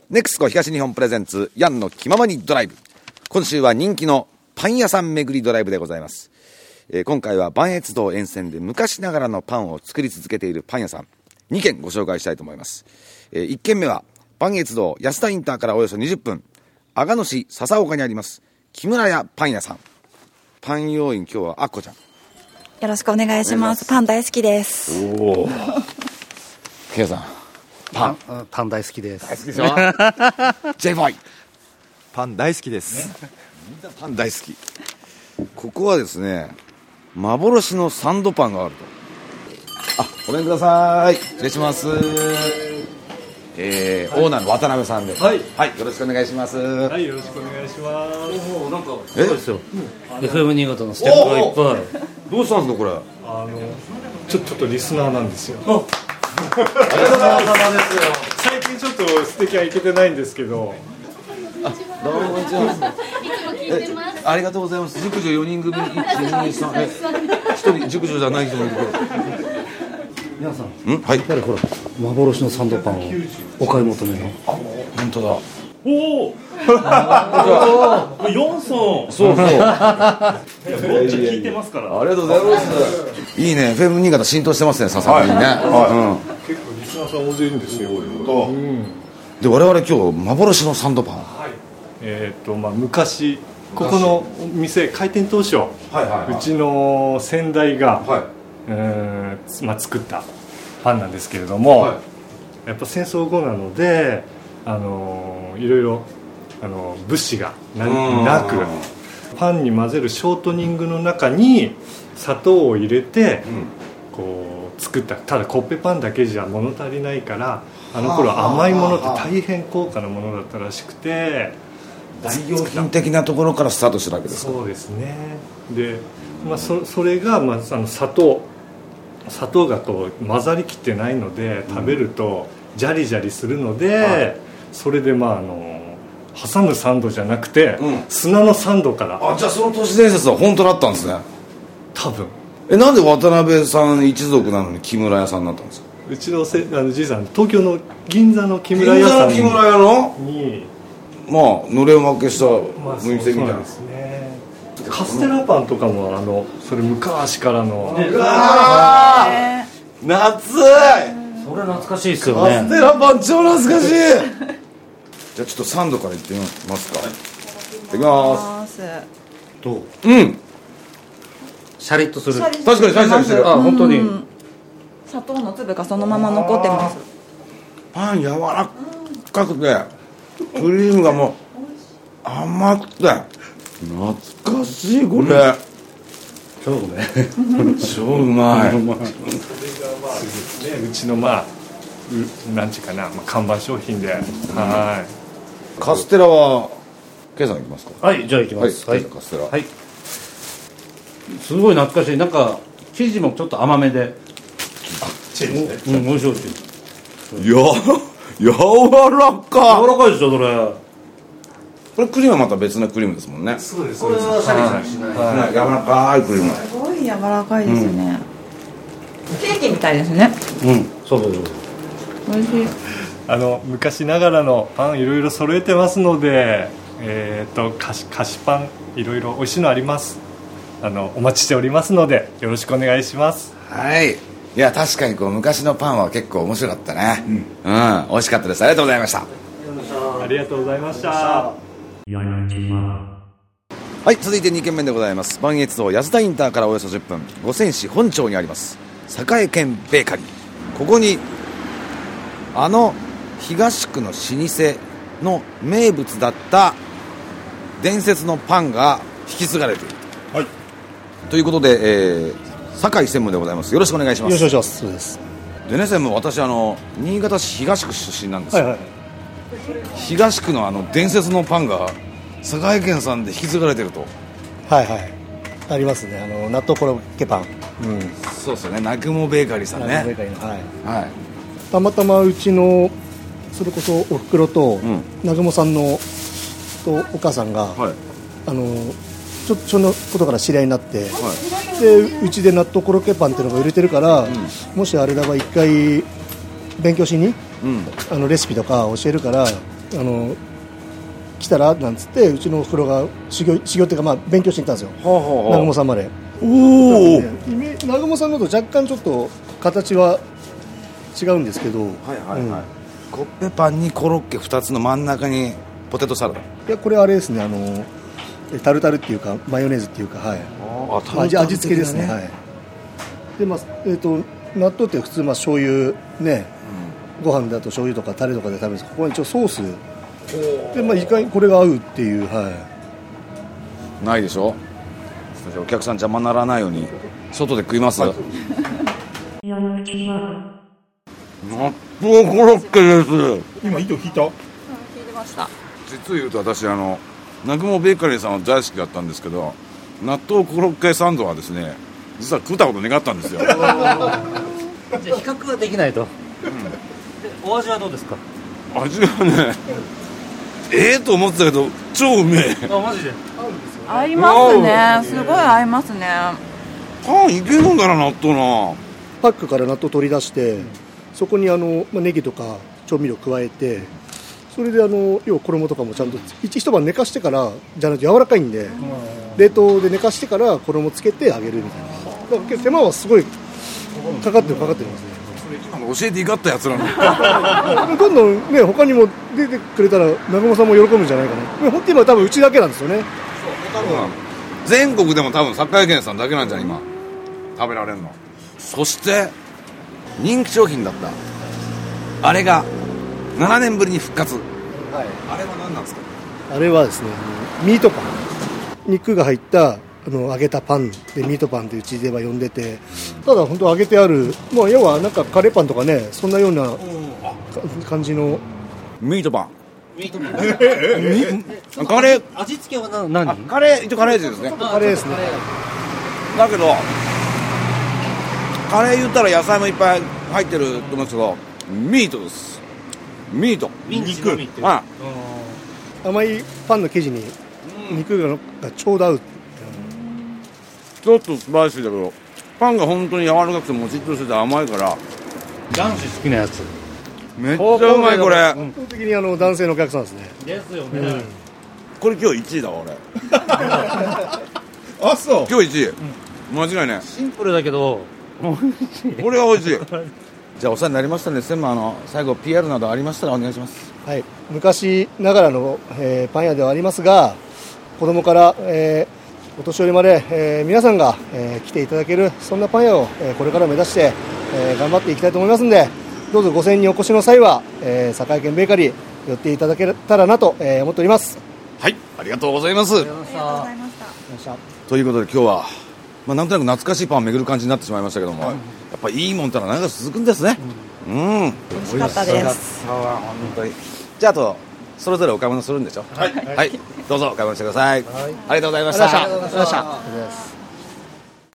ネクスコ東日本プレゼンツヤンの気ままにドライブ。今週は人気のパン屋さん巡りドライブでございます。今回は磐越道沿線で昔ながらのパンを作り続けているパン屋さん2軒ご紹介したいと思います。1軒目は磐越道安田インターからおよそ20分、阿賀野市笹岡にあります木村屋パン屋さん。パン要員、今日はあっこちゃん、 よろしくお願いします。パン大好きです。 おおケイさん、 パン大好きです。 大好きですよJ-Boy パン大好きです、 みんなパン大好き。ここはですね、幻のサンドパンがあると。ごめんください、失礼します。オーナーの渡辺さんです。はい、よろしくお願いします。 はい、よろしくお願いします。 なんかすごいですよ、FM 新潟のステップがいっぱい。 どうしたんですかこれ。 ちょっとリスナーなんですよ。 ありがとうございます。 最近ちょっと素敵は行けてないんですけど。 どうもこんにちは。ありがとうございます。熟女4人組、1、2、3、1人熟女じゃない人もいるけど。 皆さん、 はい。 やはりほら幻のサンドパンをお買い求めの。 本当だ。 おお。4層。 そうそう。 ぼっち聞いてますから。 ありがとうございます。いいね、FM 新潟浸透してますね、笹岡にね。 結構リスナーさん大勢いるんですよ。 で、我々今日幻のサンドパン。 昔ここの店開店当初、うちの先代が、作ったパンなんですけれども、やっぱ戦争後なのでいろいろ物資がなく、パンに混ぜるショートニングの中に砂糖を入れて、こう作った。ただコッペパンだけじゃ物足りないから、あの頃甘いものって大変高価なものだったらしくて、 代用品的なところからスタートしたわけですか。 そうですね。で、それが、砂糖がこう混ざりきってないので、食べるとジャリジャリするので、それで挟むサンドじゃなくて、砂のサンドから。 じゃあその都市伝説は本当だったんですね。 多分。 なんで渡辺さん一族なのに木村屋さんになったんですか。 うちのじいさん、東京の銀座の木村屋さんに。 木村屋ののれん分けしたお店みたいな。 ですね。カステラパンとかもそれ昔からの。 うわー、夏い。 それ懐かしいですよね。 カステラパン超懐かしい。じゃあちょっとサンドからいってみますか。いただきます。 どう？シャリッとする。 確かにシャリシャリしてる。 本当に。 砂糖の粒がそのまま残ってます。 パン柔らかくて、クリームがもう甘くて懐かしいこれ。超うまい。 うちのなんていうかな、看板商品で。 カステラはケイさんいきますか。 はい、じゃあいきます。 はい、カステラ。 はい。すごい懐かしい。なんか生地もちょっと甘めで。美味しい美味しい。 柔らかい。 柔らかいですよそれ。 これクリームはまた別のクリームですもんね。 そうです。 これはシャリシャリしない。 柔らかいクリーム。 すごい柔らかいですね。ケーキみたいですね。 そう。 美味しい。 昔ながらのパンいろいろ揃えてますので、菓子パンいろいろ美味しいのあります。お待ちしておりますのでよろしくお願いします。 はい。いや確かに昔のパンは結構面白かったね。美味しかったです。ありがとうございました。 ありがとうございました。 はい、続いて2軒目でございます。磐越道安田インターからおよそ10分、五泉市本町にあります栄軒ベーカリー。ここに東区の老舗の名物だった伝説のパンが引き継がれている。ということで、酒井専務でございます。よろしくお願いします。 よろしくお願いします。そうです。 でね、専務、私新潟市東区出身なんですよ。東区の伝説のパンが栄軒さんで引き継がれてると。 ありますね。納豆コロッケパン。 そうですよね。南雲ベーカリーさんね。 南雲ベーカリーのたまたまうちのそれこそおふくろと南雲さんのとお母さんが、そのことから知り合いになって、でうちで納豆コロッケパンっていうのが売れてるから、もしあれだば一回勉強しに、レシピとか教えるから来たらなんつってうちのおふくろが修行っていうか、まあ、勉強しに行ったんですよ、南雲さんまで。 おお、 南雲さんのと若干ちょっと形は違うんですけど、 はいはいはい、コッペパンにコロッケ2つの真ん中にポテトサラダ。 いやこれあれですね、タルタルっていうかマヨネーズっていうか、はい、味付けですね、はい。で、まあ納豆って普通醤油ね、ご飯だと醤油とかタレとかで食べるんですけど、ここに一応ソースで、まあ、意外にこれが合うっていう、はい。 ないでしょ。お客さん邪魔ならないように外で食います。納豆コロッケです。 今糸引いた？ 聞いてました。 実を言うと私南雲ベーカリーさんは大好きだったんですけど、納豆コロッケサンドはですね、実は食ったこと願ったんですよ。 じゃあ比較はできないと、お味はどうですか？ 味はね、と思ってたけど超うめえ。 あ、マジで合いますね、すごい合いますね。 パンいけるんだな、納豆な。 パックから納豆取り出して、そこにネギとか調味料加えて、それで要は衣とかもちゃんと一晩寝かしてからじゃないと柔らかいんで、冷凍で寝かしてから衣つけて揚げるみたいな。だから手間はすごいかかってますね。 それ今の教えていかったやつなの。 どんどんね、他にも出てくれたら南雲さんも喜ぶんじゃないかな。本当に今多分うちだけなんですよね。 全国でも多分栄軒さんだけなんじゃん今食べられるの。そして人気商品だったあれが7年ぶりに復活、はい、あれは何なんですか？ あれはですね、ミートパン、肉が入った揚げたパンでミートパンってうちでは呼んでて、ただ本当揚げてある、まあ、要はなんかカレーパンとかね、そんなような感じのミートパン。 ミートパンカレー味付けは何？ カレー、一応カレーですね。 カレーですね。 だけどカレー言ったら野菜もいっぱい入ってると思うんですけど、ミートです。ミート、 肉。 甘いパンの生地に肉がちょうど合う。 ちょっとスパイシーだけどパンが本当に柔らかくてもちっとしてて甘いから、 男子好きなやつ。 めっちゃうまいこれ。 基本的に男性のお客さんですね。 ですよね、 これ今日1位だわ俺。 あ、そう。 今日1位、間違いね。 シンプルだけどこれは美味しい。じゃあお世話になりましたので、専務最後 PR などありましたらお願いします。 はい、昔ながらの、パン屋ではありますが、子供から、お年寄りまで、皆さんが、来ていただけるそんなパン屋を、これから目指して、頑張っていきたいと思いますので、どうぞ5000人お越しの際は、栄軒ベーカリー寄っていただけたらなと、思っております。 はい、ありがとうございます。 ありがとうございました。 ということで今日は、なんとなく懐かしいパンを巡る感じになってしまいましたけども、やっぱいいもんったら長く続くんですね。 美味しかったです。 本当に。じゃあ、あとそれぞれお買い物するんでしょ。はい、どうぞお買い物してください。ありがとうございました。 ありがとうございました。